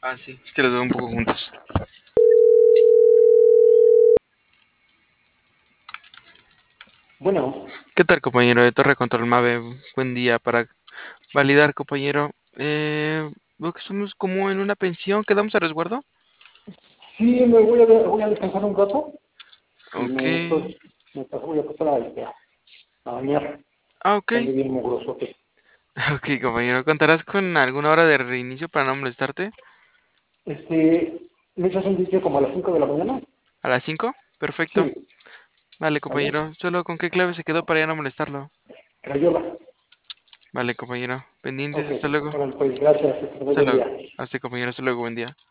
Ah, sí, es que los veo un poco juntos. Bueno, ¿Qué tal, compañero de Torre Control Mave? Buen día para validar, compañero. Veo que somos como en una pensión, ¿quedamos a resguardo? sí, voy a descansar un rato y Ok. voy a pasar a bañar. Ah, ok. Ando bien mugrosote. Ok, compañero. ¿Contarás con alguna hora de reinicio para no molestarte? ¿Me echas un sitio como a las 5 de la mañana? ¿A las 5? Perfecto. Sí, Vale, ¿vale? compañero. ¿Solo con qué clave se quedó para ya no molestarlo? Crayola. Vale, compañero. Pendientes, Ok, hasta luego. bueno, pues gracias, que tengas Hasta buen luego. día. Hasta, compañero. Hasta luego, buen día.